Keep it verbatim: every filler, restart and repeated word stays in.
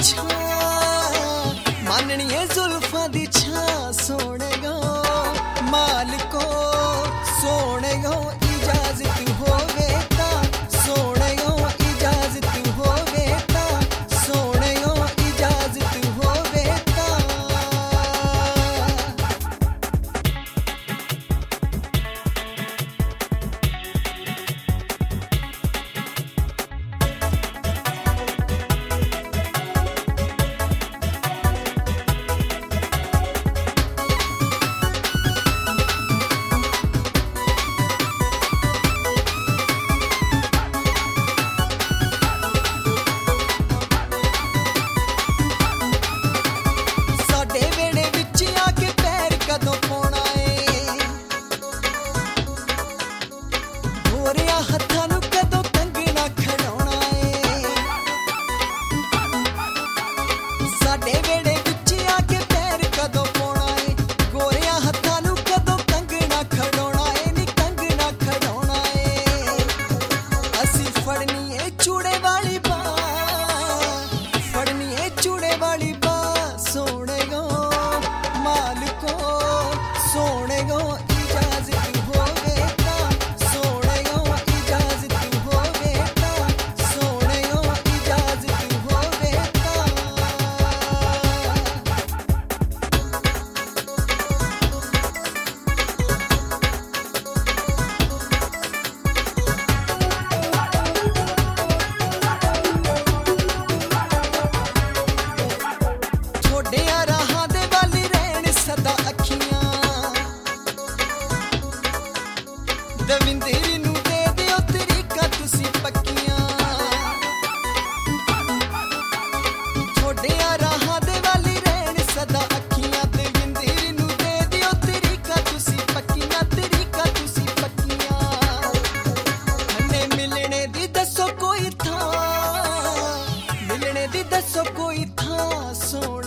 छा माननी है जुल्फा दी छा सोने गो मालिको सोने गो इजाजत होवे ता सोने गो इजाजत होवे ता सोने गो इजाजत होवे ता दविंदर नू दे दियो तरीका तुसी पक्कियां छोड़िया राहां दे वाली रहन सदा अखियां दविंदर नू दे दियो तरीका तुसी पक्कियां तरीका तुसी पक्कियां हने मिलने दी दसो कोई था मिलने दी दसो कोई था सोना